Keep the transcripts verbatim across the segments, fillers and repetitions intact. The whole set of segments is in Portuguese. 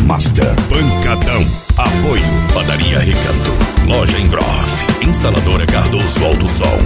Master. Pancadão. Apoio. Padaria Recanto. Loja Engroff. Instaladora Cardoso Alto Som.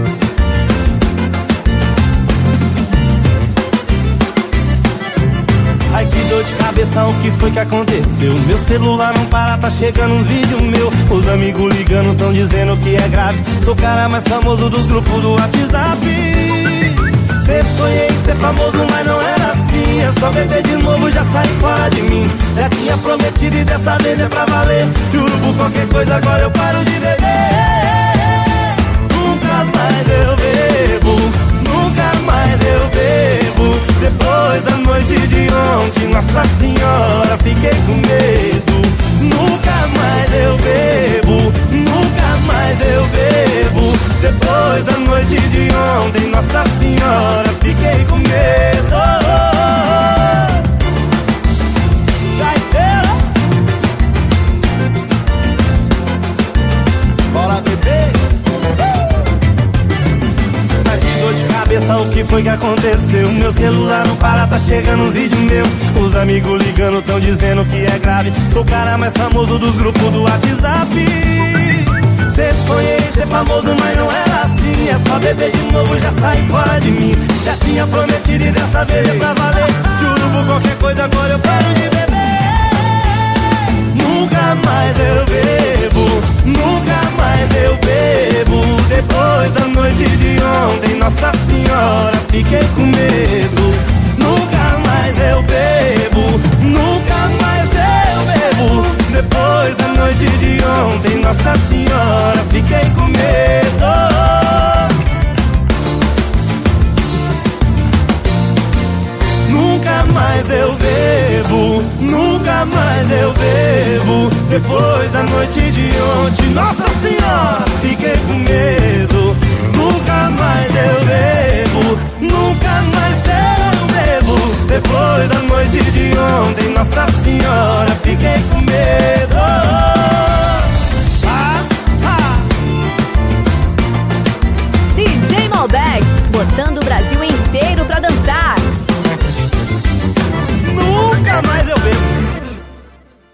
Ai, que dor de cabeça, o que foi que aconteceu? Meu celular não para, tá chegando uns vídeos meu. Os amigos ligando, tão dizendo que é grave. Sou o cara mais famoso dos grupos do WhatsApp. Sempre sonhei em ser famoso, mas não era assim. É só beber de novo, já saí fora de mim. Já tinha prometido e dessa vez é pra valer. Juro por qualquer coisa, agora eu paro de beber. Nunca mais eu bebo, nunca mais eu bebo. Depois da noite de ontem, Nossa Senhora, fiquei com medo. Nunca mais eu bebo, nunca mais eu bebo. Depois da noite de ontem, Nossa Senhora, fiquei com medo. Gaiteira, bora beber. Mas que dor de cabeça, o que foi que aconteceu? Meu celular não para, tá chegando uns vídeos meus. Os amigos ligando, tão dizendo que é grave. Sou o cara mais famoso dos grupos do WhatsApp. Sempre sonhei em ser famoso, mas não era assim. É só beber de novo, já saí fora de mim. Já tinha prometido e dessa vez é pra valer. Juro por qualquer coisa, agora eu paro de beber. Nunca mais eu bebo, nunca mais eu bebo. Depois da noite de ontem, Nossa Senhora, fiquei com medo. Nunca mais eu bebo, nunca mais eu bebo. Depois da noite de ontem, Nossa Senhora, fiquei com medo. Nunca mais eu bebo, nunca mais eu bebo. Depois da noite de ontem, Nossa Senhora, fiquei com medo. Nunca mais eu bebo, nunca mais eu bebo. Depois da noite de ontem, Nossa Senhora, fiquei com medo. Ah, ah. D J Malbec, botando o Brasil inteiro